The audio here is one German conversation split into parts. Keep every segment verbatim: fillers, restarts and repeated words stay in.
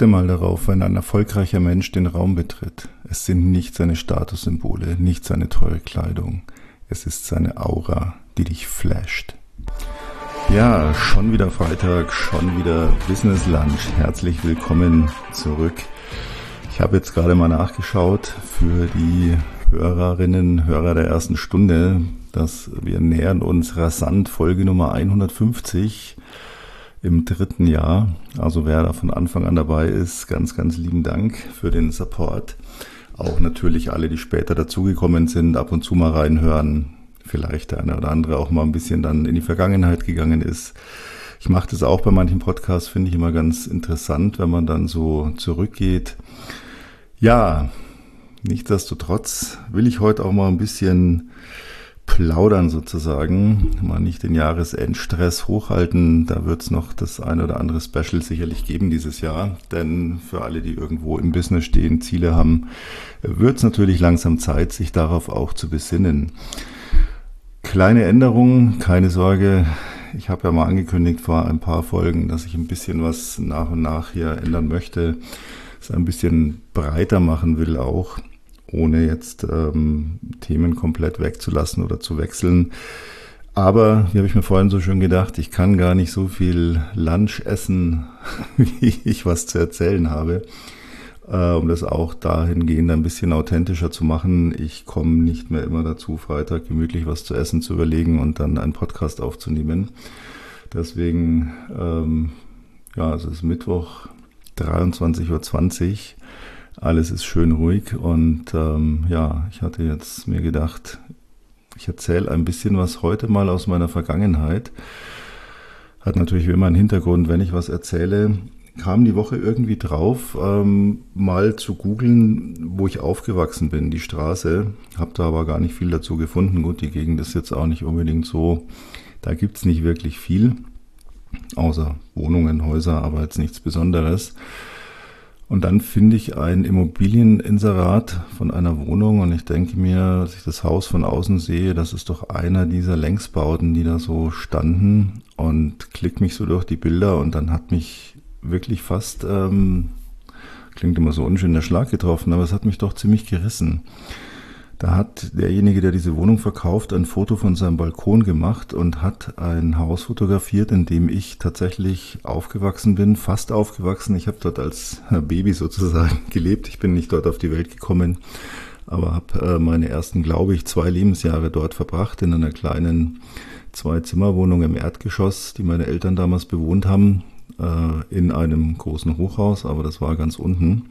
Achte mal darauf, wenn ein erfolgreicher Mensch den Raum betritt. Es sind nicht seine Statussymbole, nicht seine teure Kleidung. Es ist seine Aura, die dich flasht. Ja, schon wieder Freitag, schon wieder Business Lunch. Herzlich willkommen zurück. Ich habe jetzt gerade mal nachgeschaut für die Hörerinnen, Hörer der ersten Stunde, dass wir nähern uns rasant Folge Nummer hundertfünfzig im dritten Jahr. Also wer da von Anfang an dabei ist, ganz, ganz lieben Dank für den Support. Auch natürlich alle, die später dazugekommen sind, ab und zu mal reinhören. Vielleicht der eine oder andere auch mal ein bisschen dann in die Vergangenheit gegangen ist. Ich mache das auch bei manchen Podcasts, finde ich immer ganz interessant, wenn man dann so zurückgeht. Ja, nichtsdestotrotz will ich heute auch mal ein bisschen plaudern sozusagen, mal nicht den Jahresendstress hochhalten, da wird es noch das ein oder andere Special sicherlich geben dieses Jahr, denn für alle, die irgendwo im Business stehen, Ziele haben, wird es natürlich langsam Zeit, sich darauf auch zu besinnen. Kleine Änderungen, keine Sorge, ich habe ja mal angekündigt vor ein paar Folgen, dass ich ein bisschen was nach und nach hier ändern möchte, es ein bisschen breiter machen will auch, ohne jetzt ähm, Themen komplett wegzulassen oder zu wechseln. Aber, wie habe ich mir vorhin so schön gedacht, ich kann gar nicht so viel Lunch essen, wie ich was zu erzählen habe, äh, um das auch dahingehend ein bisschen authentischer zu machen. Ich komme nicht mehr immer dazu, Freitag gemütlich was zu essen zu überlegen und dann einen Podcast aufzunehmen. Deswegen, ähm, ja, es ist Mittwoch, dreiundzwanzig Uhr zwanzig. Alles ist schön ruhig und ähm, ja, ich hatte jetzt mir gedacht, ich erzähle ein bisschen was heute mal aus meiner Vergangenheit. Hat natürlich wie immer einen Hintergrund, wenn ich was erzähle, kam die Woche irgendwie drauf, ähm, mal zu googeln, wo ich aufgewachsen bin, die Straße. Habe da aber gar nicht viel dazu gefunden. Gut, die Gegend ist jetzt auch nicht unbedingt so, da gibt's nicht wirklich viel, außer Wohnungen, Häuser, aber jetzt nichts Besonderes. Und dann finde ich ein Immobilieninserat von einer Wohnung und ich denke mir, als ich das Haus von außen sehe, das ist doch einer dieser Längsbauten, die da so standen, und klick mich so durch die Bilder und dann hat mich wirklich fast, ähm, klingt immer so unschön, der Schlag getroffen, aber es hat mich doch ziemlich gerissen. Da hat derjenige, der diese Wohnung verkauft, ein Foto von seinem Balkon gemacht und hat ein Haus fotografiert, in dem ich tatsächlich aufgewachsen bin, fast aufgewachsen. Ich habe dort als Baby sozusagen gelebt. Ich bin nicht dort auf die Welt gekommen, aber habe meine ersten, glaube ich, zwei Lebensjahre dort verbracht, in einer kleinen Zwei-Zimmer-Wohnung im Erdgeschoss, die meine Eltern damals bewohnt haben, in einem großen Hochhaus, aber das war ganz unten.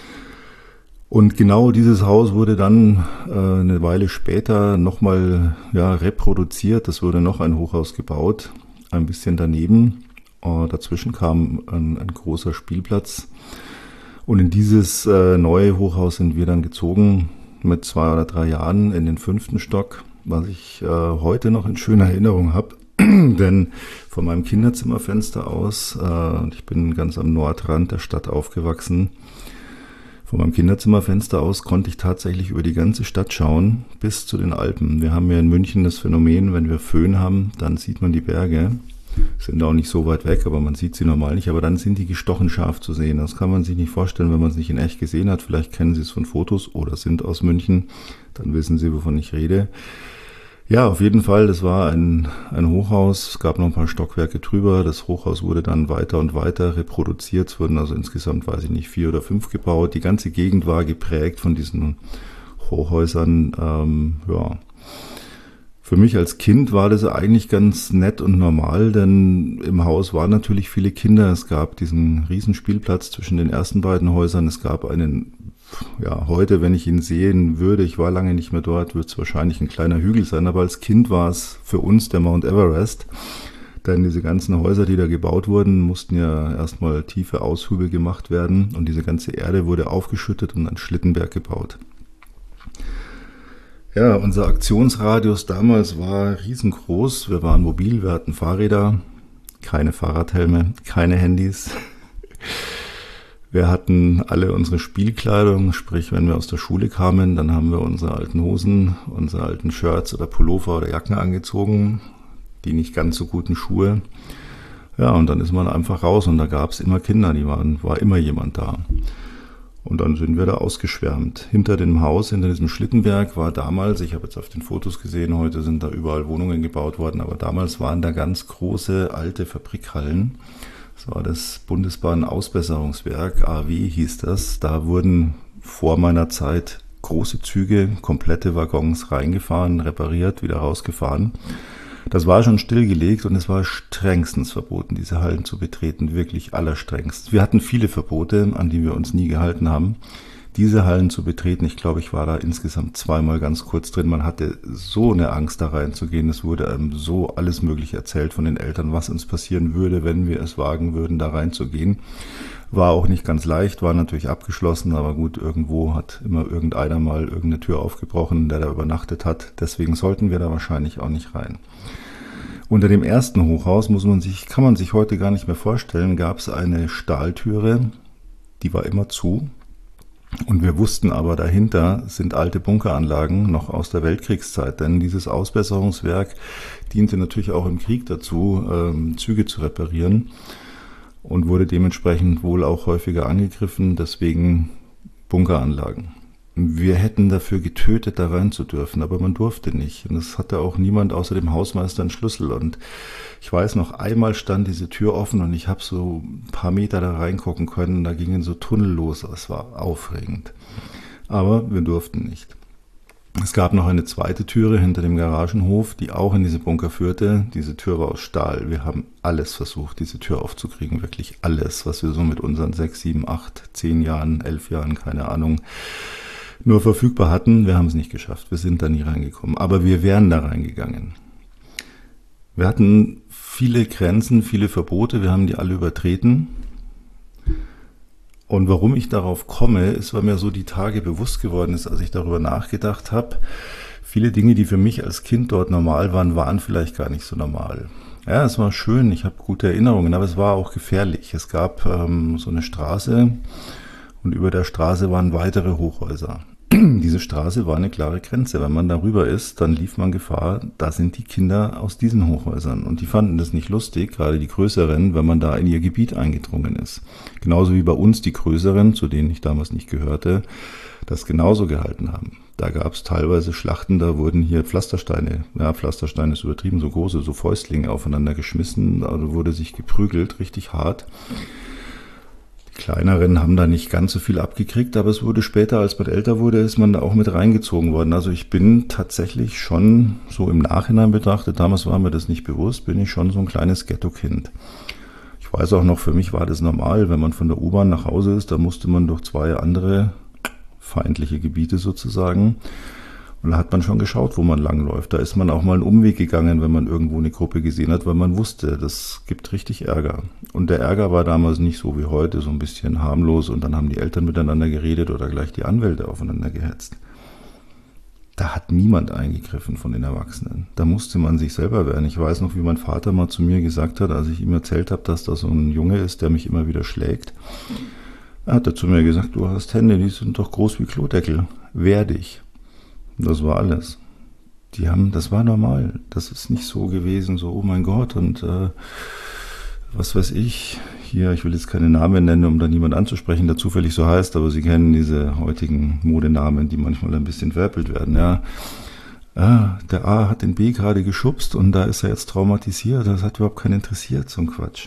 Und genau dieses Haus wurde dann äh, eine Weile später nochmal ja, reproduziert. Es wurde noch ein Hochhaus gebaut, ein bisschen daneben. Äh, dazwischen kam ein, ein großer Spielplatz. Und in dieses äh, neue Hochhaus sind wir dann gezogen mit zwei oder drei Jahren in den fünften Stock, was ich äh, heute noch in schöner Erinnerung habe. Denn von meinem Kinderzimmerfenster aus, äh, ich bin ganz am Nordrand der Stadt aufgewachsen, von meinem Kinderzimmerfenster aus konnte ich tatsächlich über die ganze Stadt schauen, bis zu den Alpen. Wir haben ja in München das Phänomen, wenn wir Föhn haben, dann sieht man die Berge. Sind auch nicht so weit weg, aber man sieht sie normal nicht. Aber dann sind die gestochen scharf zu sehen. Das kann man sich nicht vorstellen, wenn man es nicht in echt gesehen hat. Vielleicht kennen Sie es von Fotos oder sind aus München. Dann wissen Sie, wovon ich rede. Ja, auf jeden Fall, das war ein, ein Hochhaus, es gab noch ein paar Stockwerke drüber, das Hochhaus wurde dann weiter und weiter reproduziert, es wurden also insgesamt, weiß ich nicht, vier oder fünf gebaut, die ganze Gegend war geprägt von diesen Hochhäusern, ähm, ja. Für mich als Kind war das eigentlich ganz nett und normal, denn im Haus waren natürlich viele Kinder, es gab diesen Riesenspielplatz zwischen den ersten beiden Häusern, es gab einen, ja, heute, wenn ich ihn sehen würde, ich war lange nicht mehr dort, wird es wahrscheinlich ein kleiner Hügel sein, aber als Kind war es für uns der Mount Everest, denn diese ganzen Häuser, die da gebaut wurden, mussten ja erstmal tiefe Aushügel gemacht werden und diese ganze Erde wurde aufgeschüttet und ein Schlittenberg gebaut. Ja, unser Aktionsradius damals war riesengroß, wir waren mobil, wir hatten Fahrräder, keine Fahrradhelme, keine Handys. Wir hatten alle unsere Spielkleidung, sprich, wenn wir aus der Schule kamen, dann haben wir unsere alten Hosen, unsere alten Shirts oder Pullover oder Jacken angezogen, die nicht ganz so guten Schuhe. Ja, und dann ist man einfach raus und da gab es immer Kinder, die waren, war immer jemand da. Und dann sind wir da ausgeschwärmt. Hinter dem Haus, hinter diesem Schlittenberg war damals, ich habe jetzt auf den Fotos gesehen, heute sind da überall Wohnungen gebaut worden, aber damals waren da ganz große alte Fabrikhallen. Das war das Bundesbahn-Ausbesserungswerk, A W hieß das. Da wurden vor meiner Zeit große Züge, komplette Waggons reingefahren, repariert, wieder rausgefahren. Das war schon stillgelegt und es war strengstens verboten, diese Hallen zu betreten, wirklich allerstrengst. Wir hatten viele Verbote, an die wir uns nie gehalten haben. Diese Hallen zu betreten, ich glaube, ich war da insgesamt zweimal ganz kurz drin. Man hatte so eine Angst, da reinzugehen. Es wurde einem so alles Mögliche erzählt von den Eltern, was uns passieren würde, wenn wir es wagen würden, da reinzugehen. War auch nicht ganz leicht, war natürlich abgeschlossen, aber gut, irgendwo hat immer irgendeiner mal irgendeine Tür aufgebrochen, der da übernachtet hat. Deswegen sollten wir da wahrscheinlich auch nicht rein. Unter dem ersten Hochhaus muss man sich, kann man sich heute gar nicht mehr vorstellen, gab es eine Stahltüre, die war immer zu. Und wir wussten aber, dahinter sind alte Bunkeranlagen noch aus der Weltkriegszeit, denn dieses Ausbesserungswerk diente natürlich auch im Krieg dazu, ähm, Züge zu reparieren und wurde dementsprechend wohl auch häufiger angegriffen, deswegen Bunkeranlagen. Wir hätten dafür getötet, da rein zu dürfen, aber man durfte nicht. Und es hatte auch niemand außer dem Hausmeister einen Schlüssel. Und ich weiß noch, einmal stand diese Tür offen und ich habe so ein paar Meter da reingucken können. Da gingen so Tunnel los. Es war aufregend. Aber wir durften nicht. Es gab noch eine zweite Türe hinter dem Garagenhof, die auch in diese Bunker führte. Diese Tür war aus Stahl. Wir haben alles versucht, diese Tür aufzukriegen. Wirklich alles, was wir so mit unseren sechs, sieben, acht, zehn Jahren, elf Jahren, keine Ahnung, nur verfügbar hatten. Wir haben es nicht geschafft. Wir sind da nie reingekommen. Aber wir wären da reingegangen. Wir hatten viele Grenzen, viele Verbote. Wir haben die alle übertreten. Und warum ich darauf komme, ist, weil mir so die Tage bewusst geworden ist, als ich darüber nachgedacht habe. Viele Dinge, die für mich als Kind dort normal waren, waren vielleicht gar nicht so normal. Ja, es war schön. Ich habe gute Erinnerungen, aber es war auch gefährlich. Es gab ähm, so eine Straße und über der Straße waren weitere Hochhäuser. Diese Straße war eine klare Grenze. Wenn man darüber ist, dann lief man Gefahr, da sind die Kinder aus diesen Hochhäusern. Und die fanden das nicht lustig, gerade die Größeren, wenn man da in ihr Gebiet eingedrungen ist. Genauso wie bei uns die Größeren, zu denen ich damals nicht gehörte, das genauso gehalten haben. Da gab es teilweise Schlachten, da wurden hier Pflastersteine, ja, Pflastersteine ist übertrieben, so große, so Fäustlinge aufeinander geschmissen, da wurde sich geprügelt, richtig hart. Die Kleineren haben da nicht ganz so viel abgekriegt, aber es wurde später, als man älter wurde, ist man da auch mit reingezogen worden. Also ich bin tatsächlich schon so im Nachhinein betrachtet, damals war mir das nicht bewusst, bin ich schon so ein kleines Ghetto-Kind. Ich weiß auch noch, für mich war das normal, wenn man von der U-Bahn nach Hause ist, da musste man durch zwei andere feindliche Gebiete sozusagen. Und da hat man schon geschaut, wo man langläuft. Da ist man auch mal einen Umweg gegangen, wenn man irgendwo eine Gruppe gesehen hat, weil man wusste, das gibt richtig Ärger. Und der Ärger war damals nicht so wie heute, so ein bisschen harmlos und dann haben die Eltern miteinander geredet oder gleich die Anwälte aufeinander gehetzt. Da hat niemand eingegriffen von den Erwachsenen. Da musste man sich selber wehren. Ich weiß noch, wie mein Vater mal zu mir gesagt hat, als ich ihm erzählt habe, dass da so ein Junge ist, der mich immer wieder schlägt. Er hat zu mir gesagt, du hast Hände, die sind doch groß wie Klodeckel. Wehr dich. Das war alles. Die haben, das war normal. Das ist nicht so gewesen, so, oh mein Gott, und äh, was weiß ich, hier, ich will jetzt keine Namen nennen, um da niemand anzusprechen, der zufällig so heißt, aber Sie kennen diese heutigen Modenamen, die manchmal ein bisschen verwelpelt werden, ja. Ah, der A hat den B gerade geschubst und da ist er jetzt traumatisiert, das hat überhaupt keinen interessiert, so ein Quatsch.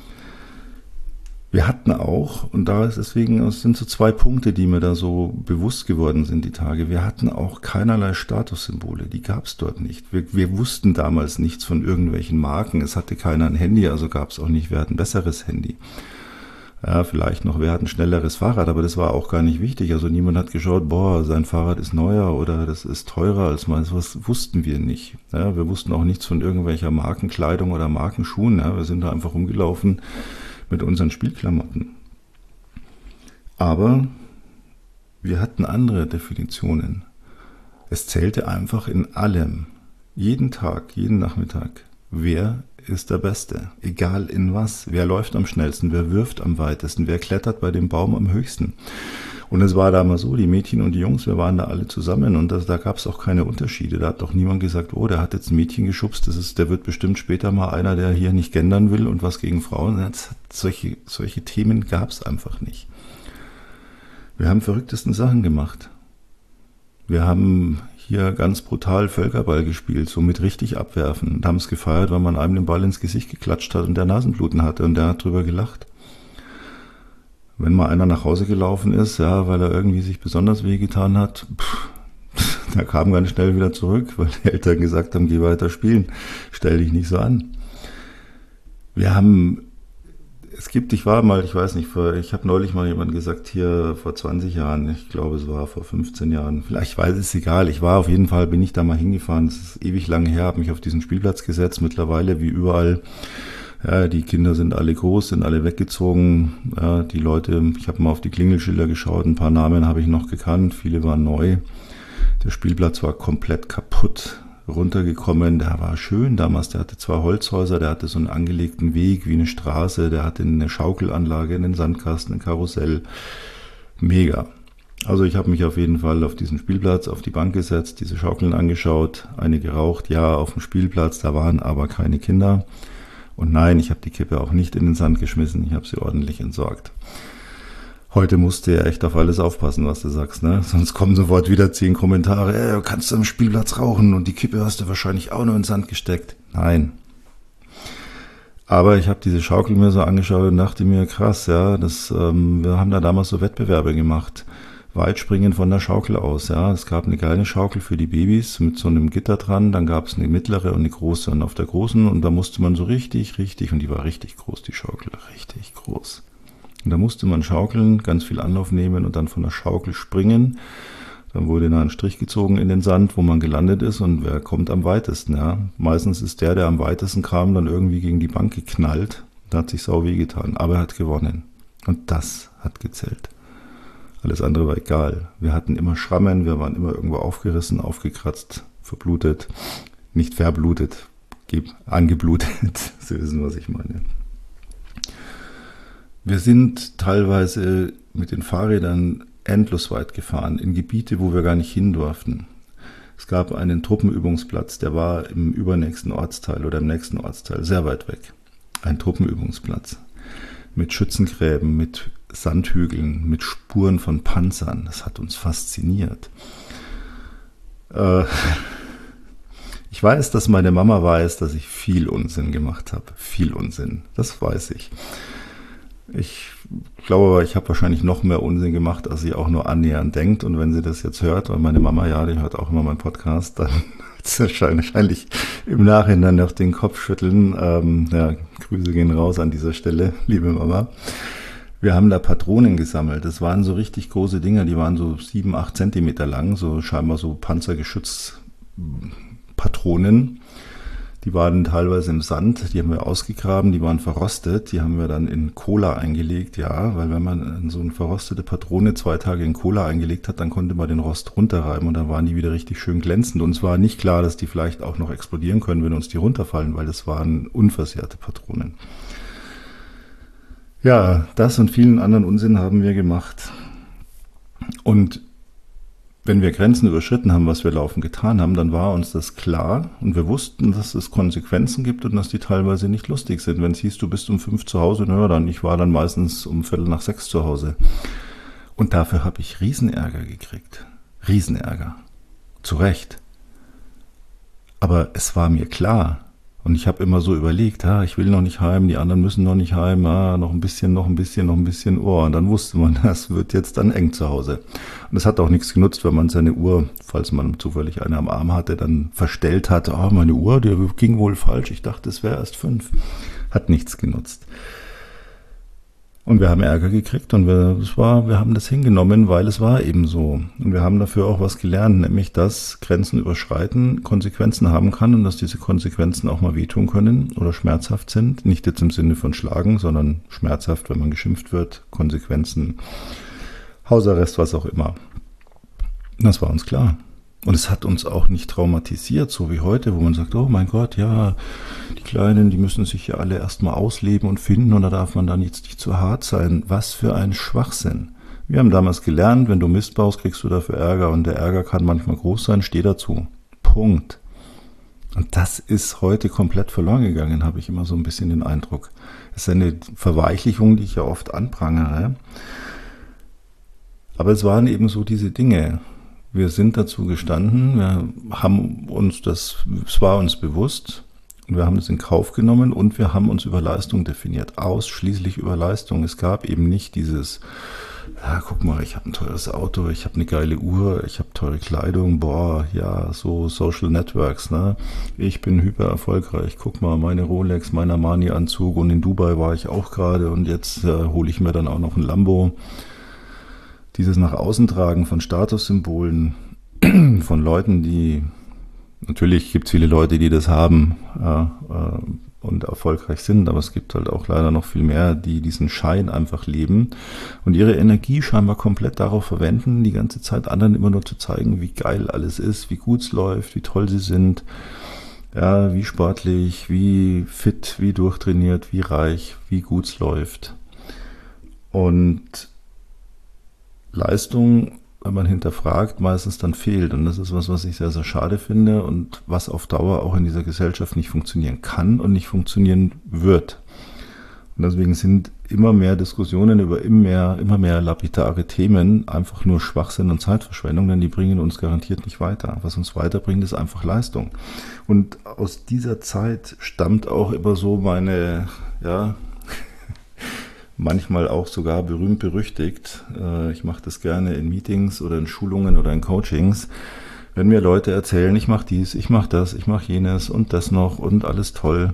Wir hatten auch, und da ist deswegen, es sind so zwei Punkte, die mir da so bewusst geworden sind die Tage, wir hatten auch keinerlei Statussymbole, die gab es dort nicht. Wir, wir wussten damals nichts von irgendwelchen Marken, es hatte keiner ein Handy, also gab es auch nicht, wer hat ein besseres Handy. Ja, vielleicht noch, wer hat ein schnelleres Fahrrad, aber das war auch gar nicht wichtig. Also niemand hat geschaut, boah, sein Fahrrad ist neuer oder das ist teurer als meins. Was wussten wir nicht. Ja, wir wussten auch nichts von irgendwelcher Markenkleidung oder Markenschuhen. Ja, wir sind da einfach rumgelaufen mit unseren Spielklamotten. Aber wir hatten andere Definitionen. Es zählte einfach in allem, jeden Tag, jeden Nachmittag, wer ist der Beste, egal in was, wer läuft am schnellsten, wer wirft am weitesten, wer klettert bei dem Baum am höchsten. Und es war damals so, die Mädchen und die Jungs, wir waren da alle zusammen und das, da gab es auch keine Unterschiede. Da hat doch niemand gesagt, oh, der hat jetzt ein Mädchen geschubst, das ist, der wird bestimmt später mal einer, der hier nicht gendern will und was gegen Frauen. Das, solche, solche Themen gab es einfach nicht. Wir haben verrücktesten Sachen gemacht. Wir haben hier ganz brutal Völkerball gespielt, so mit richtig abwerfen und haben es gefeiert, weil man einem den Ball ins Gesicht geklatscht hat und der Nasenbluten hatte und der hat drüber gelacht. Wenn mal einer nach Hause gelaufen ist, ja, weil er irgendwie sich besonders wehgetan hat, pff, der kam ganz schnell wieder zurück, weil die Eltern gesagt haben, geh weiter spielen, stell dich nicht so an. Wir haben, es gibt, ich war mal, ich weiß nicht, vor, ich habe neulich mal jemand gesagt, hier vor zwanzig Jahren, ich glaube es war vor fünfzehn Jahren, vielleicht weiß es egal, ich war auf jeden Fall, bin ich da mal hingefahren, das ist ewig lange her, habe mich auf diesen Spielplatz gesetzt, mittlerweile wie überall. Ja, die Kinder sind alle groß, sind alle weggezogen. Ja, die Leute, ich habe mal auf die Klingelschilder geschaut, ein paar Namen habe ich noch gekannt, viele waren neu. Der Spielplatz war komplett kaputt runtergekommen, der war schön damals, der hatte zwei Holzhäuser, der hatte so einen angelegten Weg wie eine Straße, der hatte eine Schaukelanlage, einen Sandkasten, ein Karussell. Mega. Also ich habe mich auf jeden Fall auf diesen Spielplatz, auf die Bank gesetzt, diese Schaukeln angeschaut, eine geraucht, ja, auf dem Spielplatz, da waren aber keine Kinder. Und nein, ich habe die Kippe auch nicht in den Sand geschmissen, ich habe sie ordentlich entsorgt. Heute musst du ja echt auf alles aufpassen, was du sagst, ne? Sonst kommen sofort wieder zehn Kommentare, ey, du kannst am Spielplatz rauchen und die Kippe hast du wahrscheinlich auch nur in den Sand gesteckt. Nein. Aber ich habe diese Schaukel mir so angeschaut und dachte mir, krass, ja, das, ähm, wir haben da damals so Wettbewerbe gemacht. Weitspringen von der Schaukel aus, ja. Es gab eine kleine Schaukel für die Babys mit so einem Gitter dran, dann gab es eine mittlere und eine große und auf der großen und da musste man so richtig, richtig, und die war richtig groß, die Schaukel, richtig groß. Und da musste man schaukeln, ganz viel Anlauf nehmen und dann von der Schaukel springen. Dann wurde da ein Strich gezogen in den Sand, wo man gelandet ist und wer kommt am weitesten, ja. Meistens ist der, der am weitesten kam, dann irgendwie gegen die Bank geknallt. Da hat sich sau weh getan, aber er hat gewonnen. Und das hat gezählt. Alles andere war egal. Wir hatten immer Schrammen, wir waren immer irgendwo aufgerissen, aufgekratzt, verblutet, nicht verblutet, angeblutet. Sie wissen, was ich meine. Wir sind teilweise mit den Fahrrädern endlos weit gefahren, in Gebiete, wo wir gar nicht hin durften. Es gab einen Truppenübungsplatz, der war im übernächsten Ortsteil oder im nächsten Ortsteil, sehr weit weg. Ein Truppenübungsplatz mit Schützengräben, mit Sandhügeln, mit Spuren von Panzern. Das hat uns fasziniert. Äh, ich weiß, dass meine Mama weiß, dass ich viel Unsinn gemacht habe. Viel Unsinn, das weiß ich. Ich glaube aber, ich habe wahrscheinlich noch mehr Unsinn gemacht, als sie auch nur annähernd denkt. Und wenn sie das jetzt hört, weil meine Mama, ja, die hört auch immer meinen Podcast, dann wird sie wahrscheinlich im Nachhinein noch den Kopf schütteln. Ähm, ja, Grüße gehen raus an dieser Stelle, liebe Mama. Wir haben da Patronen gesammelt. Das waren so richtig große Dinger, die waren so sieben, acht Zentimeter lang, so scheinbar so Panzergeschützpatronen. Die waren teilweise im Sand, die haben wir ausgegraben, die waren verrostet, die haben wir dann in Cola eingelegt, ja, weil wenn man so eine verrostete Patrone zwei Tage in Cola eingelegt hat, dann konnte man den Rost runterreiben und dann waren die wieder richtig schön glänzend. Und es war nicht klar, dass die vielleicht auch noch explodieren können, wenn uns die runterfallen, weil das waren unversehrte Patronen. Ja, das und vielen anderen Unsinn haben wir gemacht. Und wenn wir Grenzen überschritten haben, was wir laufend getan haben, dann war uns das klar und wir wussten, dass es Konsequenzen gibt und dass die teilweise nicht lustig sind. Wenn es hieß, du bist um fünf zu Hause, naja, dann ich war dann meistens um Viertel nach sechs zu Hause. Und dafür habe ich Riesenärger gekriegt. Riesenärger. Zu Recht. Aber es war mir klar. Und ich habe immer so überlegt, ah, ich will noch nicht heim, die anderen müssen noch nicht heim, ah, noch ein bisschen, noch ein bisschen, noch ein bisschen, oh, und dann wusste man, das wird jetzt dann eng zu Hause. Und es hat auch nichts genutzt, wenn man seine Uhr, falls man zufällig eine am Arm hatte, dann verstellt hatte, ah, meine Uhr, die ging wohl falsch, ich dachte, es wäre erst fünf. Hat nichts genutzt. Und wir haben Ärger gekriegt und wir, das war, wir haben das hingenommen, weil es war eben so. Und wir haben dafür auch was gelernt, nämlich, dass Grenzen überschreiten Konsequenzen haben kann und dass diese Konsequenzen auch mal wehtun können oder schmerzhaft sind. Nicht jetzt im Sinne von Schlagen, sondern schmerzhaft, wenn man geschimpft wird, Konsequenzen, Hausarrest, was auch immer. Das war uns klar. Und es hat uns auch nicht traumatisiert, so wie heute, wo man sagt, oh mein Gott, ja, die Kleinen, die müssen sich ja alle erstmal ausleben und finden und da darf man dann jetzt nicht zu hart sein. Was für ein Schwachsinn. Wir haben damals gelernt, wenn du Mist baust, kriegst du dafür Ärger und der Ärger kann manchmal groß sein, steh dazu. Punkt. Und das ist heute komplett verloren gegangen, habe ich immer so ein bisschen den Eindruck. Es ist eine Verweichlichung, die ich ja oft anprangere. Aber es waren eben so diese Dinge. Wir sind dazu gestanden, wir haben uns das, es war uns bewusst, wir haben das in Kauf genommen und wir haben uns über Leistung definiert, ausschließlich über Leistung. Es gab eben nicht dieses, ja, guck mal, ich habe ein teures Auto, ich habe eine geile Uhr, ich habe teure Kleidung, boah, ja, so Social Networks, ne? Ich bin hyper erfolgreich, guck mal, meine Rolex, mein Armani-Anzug und in Dubai war ich auch gerade und jetzt äh, hole ich mir dann auch noch ein Lambo. Dieses nach außen tragen von Statussymbolen, von Leuten, die, natürlich gibt es viele Leute, die das haben äh, äh, und erfolgreich sind, aber es gibt halt auch leider noch viel mehr, die diesen Schein einfach leben und ihre Energie scheinbar komplett darauf verwenden, die ganze Zeit anderen immer nur zu zeigen, wie geil alles ist, wie gut es läuft, wie toll sie sind, ja, wie sportlich, wie fit, wie durchtrainiert, wie reich, wie gut es läuft. Und Leistung, wenn man hinterfragt, meistens dann fehlt. Und das ist was, was ich sehr, sehr schade finde und was auf Dauer auch in dieser Gesellschaft nicht funktionieren kann und nicht funktionieren wird. Und deswegen sind immer mehr Diskussionen über immer mehr, immer mehr lapidare Themen einfach nur Schwachsinn und Zeitverschwendung, denn die bringen uns garantiert nicht weiter. Was uns weiterbringt, ist einfach Leistung. Und aus dieser Zeit stammt auch immer so meine, ja, manchmal auch sogar berühmt berüchtigt. Ich mache das gerne in Meetings oder in Schulungen oder in Coachings. Wenn mir Leute erzählen, ich mache dies, ich mache das, ich mache jenes und das noch und alles toll.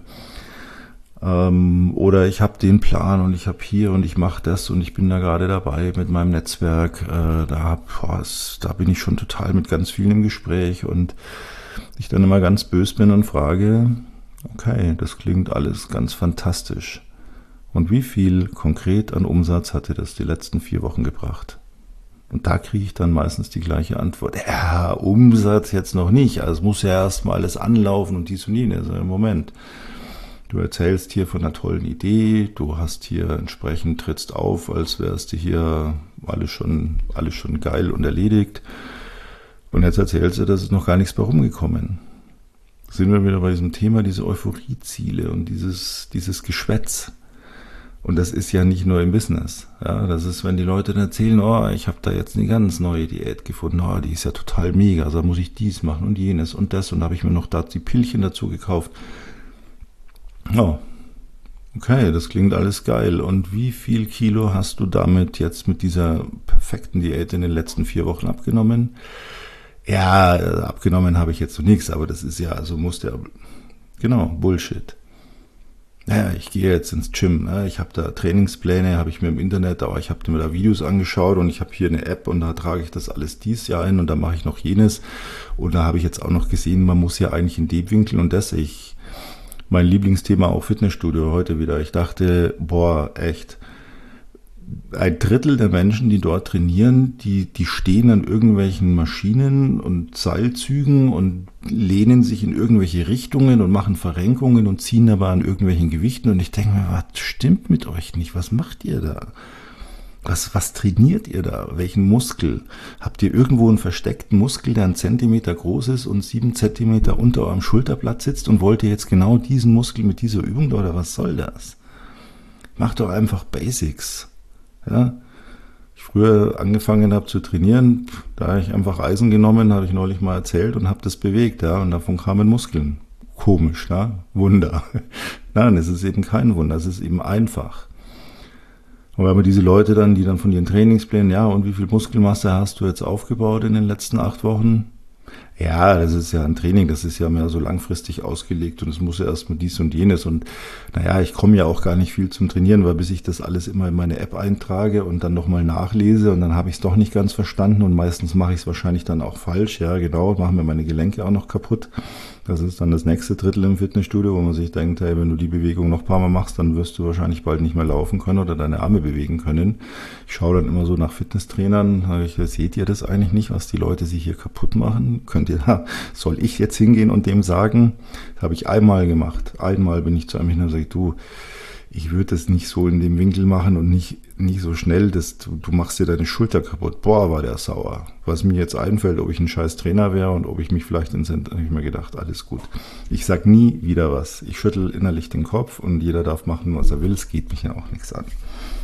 Oder ich habe den Plan und ich habe hier und ich mache das und ich bin da gerade dabei mit meinem Netzwerk. Da, boah, da bin ich schon total mit ganz vielen im Gespräch und ich dann immer ganz böse bin und frage, okay, das klingt alles ganz fantastisch. Und wie viel konkret an Umsatz hatte das die letzten vier Wochen gebracht? Und da kriege ich dann meistens die gleiche Antwort. Ja, Umsatz jetzt noch nicht. Also es muss ja erstmal alles anlaufen und dies und jenes. Also im Moment. Du erzählst hier von einer tollen Idee, du hast hier entsprechend, trittst auf, als wärst du hier alles schon, alles schon geil und erledigt. Und jetzt erzählst du, dass es noch gar nichts bei rumgekommen. Sind wir wieder bei diesem Thema, diese Euphorieziele und dieses, dieses Geschwätz. Und das ist ja nicht nur im Business. Ja, das ist, wenn die Leute dann erzählen, oh, ich habe da jetzt eine ganz neue Diät gefunden, oh, die ist ja total mega, also da muss ich dies machen und jenes und das und da habe ich mir noch da die Pillchen dazu gekauft. Oh, okay, das klingt alles geil. Und wie viel Kilo hast du damit jetzt mit dieser perfekten Diät in den letzten vier Wochen abgenommen? Ja, abgenommen habe ich jetzt so nichts, aber das ist ja, also muss der, genau, Bullshit. Naja, ich gehe jetzt ins Gym, ne? Ich habe da Trainingspläne, habe ich mir im Internet, aber ich habe mir da Videos angeschaut und ich habe hier eine App und da trage ich das alles dies Jahr ein und da mache ich noch jenes. Und da habe ich jetzt auch noch gesehen, man muss ja eigentlich in den Winkel und das, ich, mein Lieblingsthema auch Fitnessstudio heute wieder. Ich dachte, boah, echt, ein Drittel der Menschen, die dort trainieren, die, die stehen an irgendwelchen Maschinen und Seilzügen und lehnen sich in irgendwelche Richtungen und machen Verrenkungen und ziehen aber an irgendwelchen Gewichten. Und ich denke mir, was stimmt mit euch nicht? Was macht ihr da? Was, was trainiert ihr da? Welchen Muskel? Habt ihr irgendwo einen versteckten Muskel, der einen Zentimeter groß ist und sieben Zentimeter unter eurem Schulterblatt sitzt und wollt ihr jetzt genau diesen Muskel mit dieser Übung da oder was soll das? Macht doch einfach Basics. Ja, ich früher angefangen habe zu trainieren, da habe ich einfach Eisen genommen, habe ich neulich mal erzählt und habe das bewegt, ja, und davon kamen Muskeln. Komisch, ja, Wunder. Nein, es ist eben kein Wunder, es ist eben einfach. Und wenn man diese Leute dann, die dann von ihren Trainingsplänen, ja, und wie viel Muskelmasse hast du jetzt aufgebaut in den letzten acht Wochen? Ja, das ist ja ein Training, das ist ja mehr so langfristig ausgelegt und es muss ja erstmal dies und jenes und naja, ich komme ja auch gar nicht viel zum Trainieren, weil bis ich das alles immer in meine App eintrage und dann nochmal nachlese und dann habe ich es doch nicht ganz verstanden und meistens mache ich es wahrscheinlich dann auch falsch, ja genau, machen mir meine Gelenke auch noch kaputt. Das ist dann das nächste Drittel im Fitnessstudio, wo man sich denkt, hey, wenn du die Bewegung noch ein paar Mal machst, dann wirst du wahrscheinlich bald nicht mehr laufen können oder deine Arme bewegen können. Ich schaue dann immer so nach Fitnesstrainern, ich, seht ihr das eigentlich nicht, was die Leute sich hier kaputt machen? Könnt ihr da, soll ich jetzt hingehen und dem sagen? Das habe ich einmal gemacht. Einmal bin ich zu einem hin und sage, du, ich würde das nicht so in dem Winkel machen und nicht, nicht so schnell, dass du, du machst dir deine Schulter kaputt. Boah, war der sauer. Was mir jetzt einfällt, ob ich ein scheiß Trainer wäre und ob ich mich vielleicht ins Ent, habe ich mir gedacht, alles gut. Ich sag nie wieder was. Ich schüttel innerlich den Kopf und jeder darf machen, was er will. Es geht mich ja auch nichts an.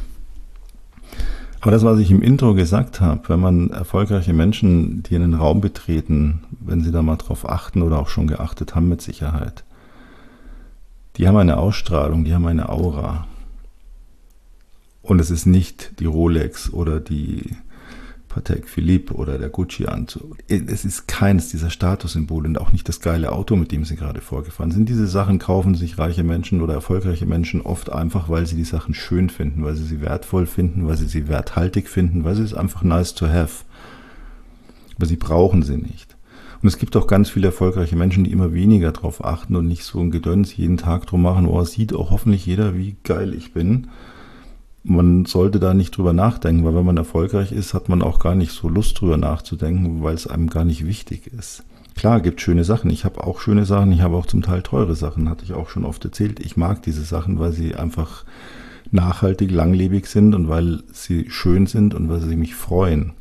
Aber das, was ich im Intro gesagt habe, wenn man erfolgreiche Menschen, die einen Raum betreten, wenn sie da mal drauf achten oder auch schon geachtet haben mit Sicherheit, die haben eine Ausstrahlung, die haben eine Aura. Und es ist nicht die Rolex oder die Patek Philippe oder der Gucci-Anzug. Es ist keines dieser Statussymbole und auch nicht das geile Auto, mit dem sie gerade vorgefahren sind. Diese Sachen kaufen sich reiche Menschen oder erfolgreiche Menschen oft einfach, weil sie die Sachen schön finden, weil sie sie wertvoll finden, weil sie sie werthaltig finden, weil sie es einfach nice to have. Aber sie brauchen sie nicht. Und es gibt auch ganz viele erfolgreiche Menschen, die immer weniger drauf achten und nicht so ein Gedöns jeden Tag drum machen, oh, sieht auch hoffentlich jeder, wie geil ich bin. Man sollte da nicht drüber nachdenken, weil wenn man erfolgreich ist, hat man auch gar nicht so Lust drüber nachzudenken, weil es einem gar nicht wichtig ist. Klar, gibt schöne Sachen. Ich habe auch schöne Sachen, ich habe auch zum Teil teure Sachen, hatte ich auch schon oft erzählt. Ich mag diese Sachen, weil sie einfach nachhaltig, langlebig sind und weil sie schön sind und weil sie mich freuen.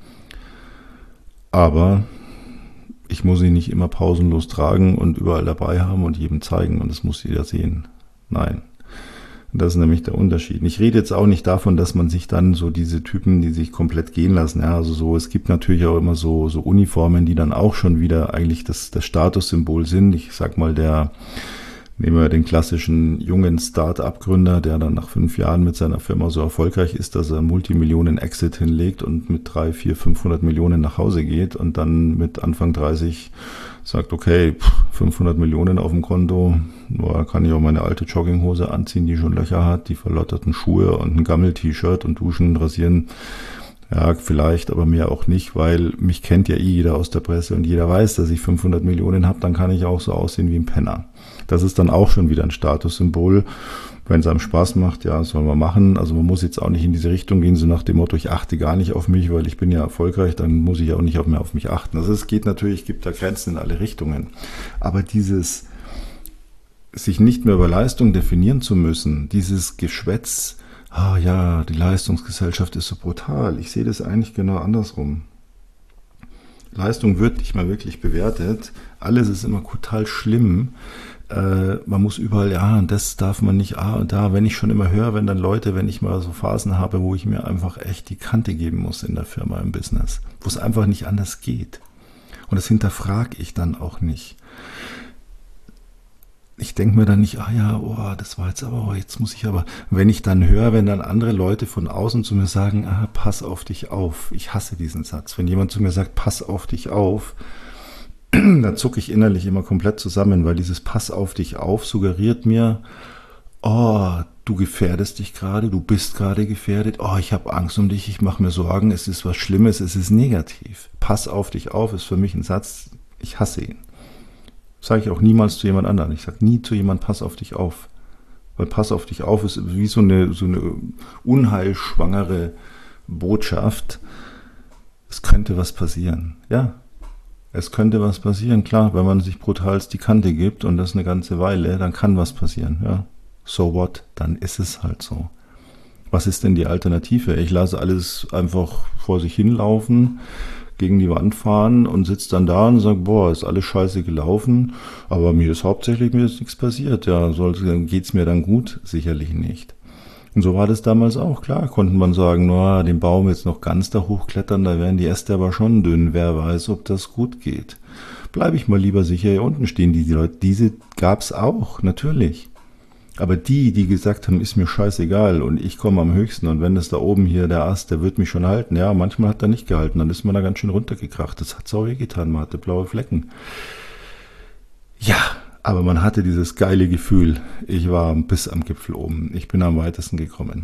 Aber ich muss sie nicht immer pausenlos tragen und überall dabei haben und jedem zeigen und das muss jeder sehen. Nein. Das ist nämlich der Unterschied. Ich rede jetzt auch nicht davon, dass man sich dann so diese Typen, die sich komplett gehen lassen, ja, also so, es gibt natürlich auch immer so, so Uniformen, die dann auch schon wieder eigentlich das, das Statussymbol sind. Ich sag mal, der, nehmen wir den klassischen jungen Start-up-Gründer, der dann nach fünf Jahren mit seiner Firma so erfolgreich ist, dass er Multimillionen-Exit hinlegt und mit drei, vier, fünfhundert Millionen nach Hause geht und dann mit Anfang dreißig sagt, okay, fünfhundert Millionen auf dem Konto, nur kann ich auch meine alte Jogginghose anziehen, die schon Löcher hat, die verlotterten Schuhe und ein Gammel-T-Shirt und duschen, rasieren. Ja, vielleicht, aber mehr auch nicht, weil mich kennt ja eh jeder aus der Presse und jeder weiß, dass ich fünfhundert Millionen habe, dann kann ich auch so aussehen wie ein Penner. Das ist dann auch schon wieder ein Statussymbol. Wenn es einem Spaß macht, ja, soll man machen. Also man muss jetzt auch nicht in diese Richtung gehen, so nach dem Motto, ich achte gar nicht auf mich, weil ich bin ja erfolgreich, dann muss ich auch nicht mehr auf mich achten. Also es geht natürlich, es gibt da Grenzen in alle Richtungen. Aber dieses, sich nicht mehr über Leistung definieren zu müssen, dieses Geschwätz, ah ja, die Leistungsgesellschaft ist so brutal. Ich sehe das eigentlich genau andersrum. Leistung wird nicht mal wirklich bewertet. Alles ist immer total schlimm. Äh, man muss überall, ja, und das darf man nicht, ah, und da, wenn ich schon immer höre, wenn dann Leute, wenn ich mal so Phasen habe, wo ich mir einfach echt die Kante geben muss in der Firma, im Business, wo es einfach nicht anders geht. Und das hinterfrage ich dann auch nicht. Ich denke mir dann nicht, ah ja, oh, das war jetzt aber, oh, jetzt muss ich aber, wenn ich dann höre, wenn dann andere Leute von außen zu mir sagen, ah, pass auf dich auf. Ich hasse diesen Satz. Wenn jemand zu mir sagt, pass auf dich auf, da zucke ich innerlich immer komplett zusammen, weil dieses Pass auf dich auf suggeriert mir, oh, du gefährdest dich gerade, du bist gerade gefährdet, oh, ich habe Angst um dich, ich mache mir Sorgen, es ist was Schlimmes, es ist negativ. Pass auf dich auf ist für mich ein Satz, ich hasse ihn. Sage ich auch niemals zu jemand anderem. Ich sage nie zu jemand, pass auf dich auf. Weil pass auf dich auf ist wie so eine, so eine unheilschwangere Botschaft. Es könnte was passieren. Ja, es könnte was passieren. Klar, wenn man sich brutalst die Kante gibt und das eine ganze Weile, dann kann was passieren. Ja, so what? Dann ist es halt so. Was ist denn die Alternative? Ich lasse alles einfach vor sich hinlaufen, gegen die Wand fahren und sitze dann da und sage, boah, ist alles scheiße gelaufen, aber mir ist hauptsächlich, mir ist nichts passiert. Ja, geht es mir dann gut? Sicherlich nicht. Und so war das damals auch. Klar, konnte man sagen, na, den Baum jetzt noch ganz da hochklettern, da wären die Äste aber schon dünn. Wer weiß, ob das gut geht. Bleibe ich mal lieber sicher hier unten stehen. Die, die Leute, diese gab's auch, natürlich. Aber die, die gesagt haben, ist mir scheißegal und ich komme am höchsten und wenn das da oben hier der Ast, der wird mich schon halten. Ja, manchmal hat er nicht gehalten, dann ist man da ganz schön runtergekracht. Das hat sau weh getan, man hatte blaue Flecken. Ja, aber man hatte dieses geile Gefühl, ich war bis am Gipfel oben, ich bin am weitesten gekommen.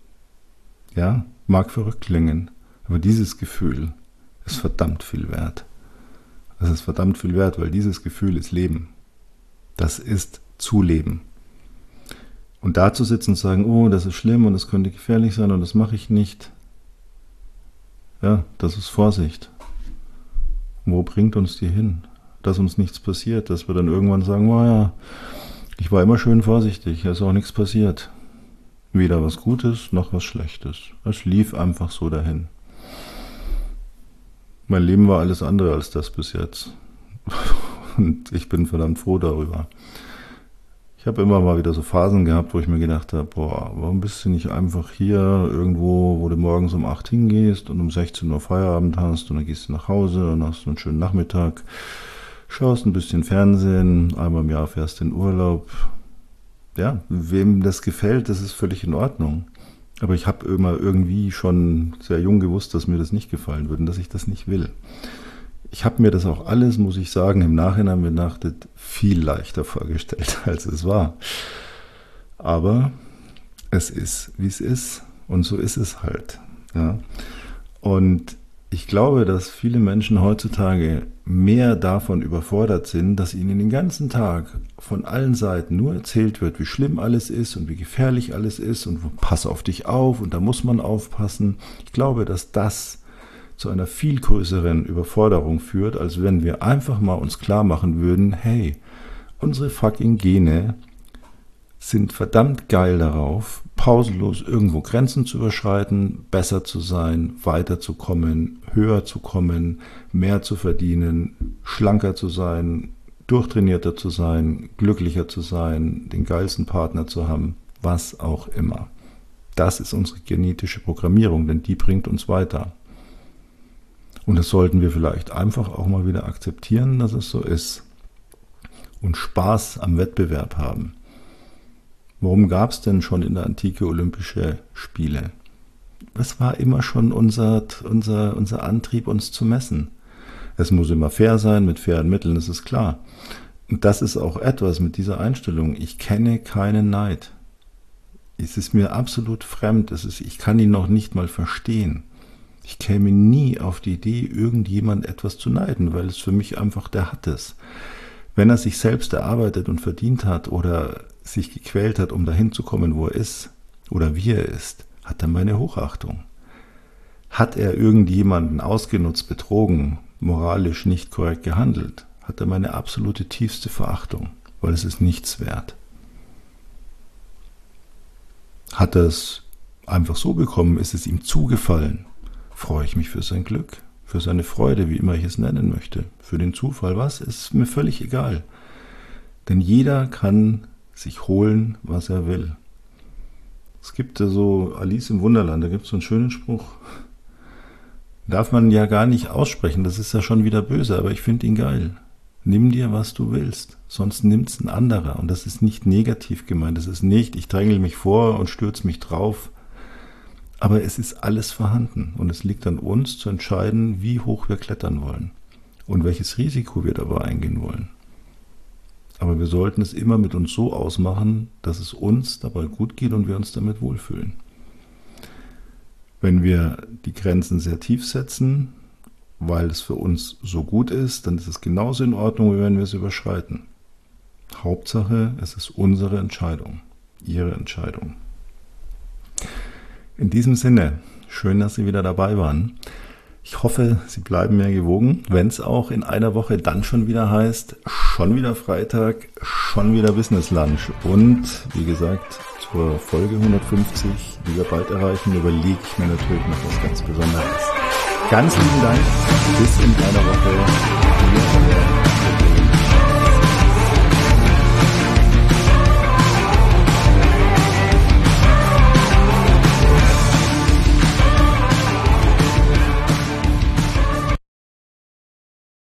Ja, mag verrückt klingen, aber dieses Gefühl ist verdammt viel wert. Das ist verdammt viel wert, weil dieses Gefühl ist Leben. Das ist Zuleben. Und da zu sitzen und sagen, oh, das ist schlimm und das könnte gefährlich sein und das mache ich nicht. Ja, das ist Vorsicht. Wo bringt uns die hin? Dass uns nichts passiert, dass wir dann irgendwann sagen, oh ja, ich war immer schön vorsichtig, da ist auch nichts passiert. Weder was Gutes noch was Schlechtes. Es lief einfach so dahin. Mein Leben war alles andere als das bis jetzt. Und ich bin verdammt froh darüber. Ich habe immer mal wieder so Phasen gehabt, wo ich mir gedacht habe, boah, warum bist du nicht einfach hier irgendwo, wo du morgens um acht hingehst und um sechzehn Uhr Feierabend hast und dann gehst du nach Hause und hast einen schönen Nachmittag, schaust ein bisschen Fernsehen, einmal im Jahr fährst in Urlaub. Ja, wem das gefällt, das ist völlig in Ordnung. Aber ich habe immer irgendwie schon sehr jung gewusst, dass mir das nicht gefallen würde und dass ich das nicht will. Ich habe mir das auch alles, muss ich sagen, im Nachhinein betrachtet viel leichter vorgestellt, als es war. Aber es ist, wie es ist. Und so ist es halt. Ja. Und ich glaube, dass viele Menschen heutzutage mehr davon überfordert sind, dass ihnen den ganzen Tag von allen Seiten nur erzählt wird, wie schlimm alles ist und wie gefährlich alles ist und pass auf dich auf und da muss man aufpassen. Ich glaube, dass das zu einer viel größeren Überforderung führt, als wenn wir einfach mal uns klar machen würden, hey, unsere fucking Gene sind verdammt geil darauf, pausenlos irgendwo Grenzen zu überschreiten, besser zu sein, weiterzukommen, höher zu kommen, mehr zu verdienen, schlanker zu sein, durchtrainierter zu sein, glücklicher zu sein, den geilsten Partner zu haben, was auch immer. Das ist unsere genetische Programmierung, denn die bringt uns weiter. Und das sollten wir vielleicht einfach auch mal wieder akzeptieren, dass es so ist. Und Spaß am Wettbewerb haben. Warum gab es denn schon in der Antike Olympische Spiele? Das war immer schon unser, unser, unser Antrieb, uns zu messen. Es muss immer fair sein, mit fairen Mitteln, das ist klar. Und das ist auch etwas mit dieser Einstellung. Ich kenne keinen Neid. Es ist mir absolut fremd. Es ist, ich kann ihn noch nicht mal verstehen. Ich käme nie auf die Idee, irgendjemand etwas zu neiden, weil es für mich einfach, der hat es. Wenn er sich selbst erarbeitet und verdient hat oder sich gequält hat, um dahin zu kommen, wo er ist oder wie er ist, hat er meine Hochachtung. Hat er irgendjemanden ausgenutzt, betrogen, moralisch nicht korrekt gehandelt, hat er meine absolute tiefste Verachtung, weil es ist nichts wert. Hat er es einfach so bekommen, ist es ihm zugefallen, freue ich mich für sein Glück, für seine Freude, wie immer ich es nennen möchte, für den Zufall, was, ist mir völlig egal. Denn jeder kann sich holen, was er will. Es gibt ja so Alice im Wunderland, da gibt es so einen schönen Spruch. Darf man ja gar nicht aussprechen, das ist ja schon wieder böse, aber ich finde ihn geil. Nimm dir, was du willst, sonst nimmt's ein anderer. Und das ist nicht negativ gemeint, das ist nicht, ich drängel mich vor und stürze mich drauf. Aber es ist alles vorhanden und es liegt an uns zu entscheiden, wie hoch wir klettern wollen und welches Risiko wir dabei eingehen wollen. Aber wir sollten es immer mit uns so ausmachen, dass es uns dabei gut geht und wir uns damit wohlfühlen. Wenn wir die Grenzen sehr tief setzen, weil es für uns so gut ist, dann ist es genauso in Ordnung, wie wenn wir es überschreiten. Hauptsache, es ist unsere Entscheidung, Ihre Entscheidung. In diesem Sinne, schön, dass Sie wieder dabei waren. Ich hoffe, Sie bleiben mir gewogen, wenn es auch in einer Woche dann schon wieder heißt, schon wieder Freitag, schon wieder Business Lunch. Und wie gesagt, zur Folge hundertfünfzig, die wir bald erreichen, überlege ich mir natürlich noch was ganz Besonderes. Ganz lieben Dank, bis in einer Woche.